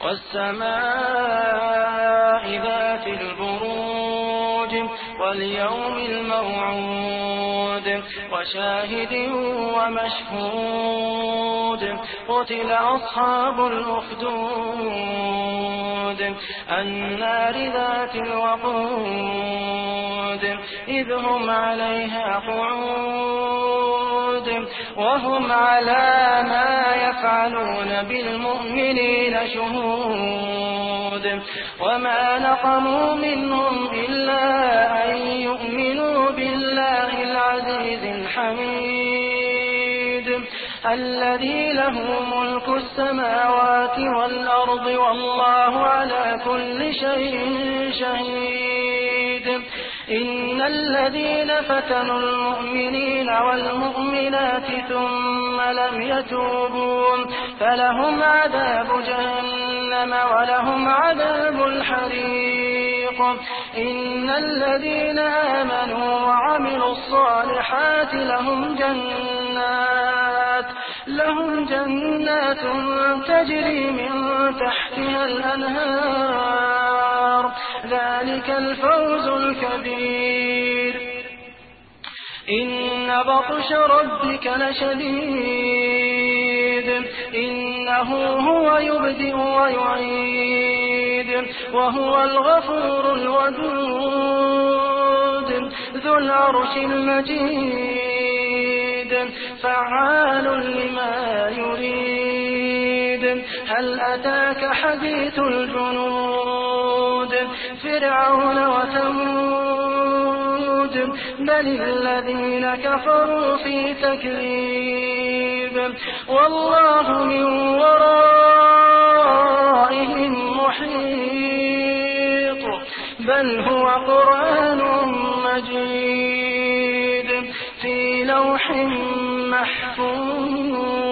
والسماء ذات البروج واليوم الموعود وشاهد ومشهود قتل أصحاب الأخدود النار ذات الوقود إذ هم عليها قعود وهم على ما يفعلون بالمؤمنين شهود وما نقموا منهم إلا أن يؤمنوا بالله العزيز الحميد الذي له ملك السماوات والأرض والله على كل شيء شهيد إن الذين فتنوا المؤمنين والمؤمنات ثم لم يتوبوا فلهم عذاب جهنم ولهم عذاب الحريق إن الذين آمنوا وعملوا الصالحات لهم جنات تجري من تحتها الأنهار ذلك الفوز الكبير إن بطش ربك لشديد إنه هو يبدئ ويعيد وهو الغفور الودود ذو العرش المجيد فعال لما يريد هل أتاك حديث الجنود فرعون وثمود بل الذين كفروا في تكذيب والله من ورائهم محيط بل هو قرآن مجيد في لوح محفوظ.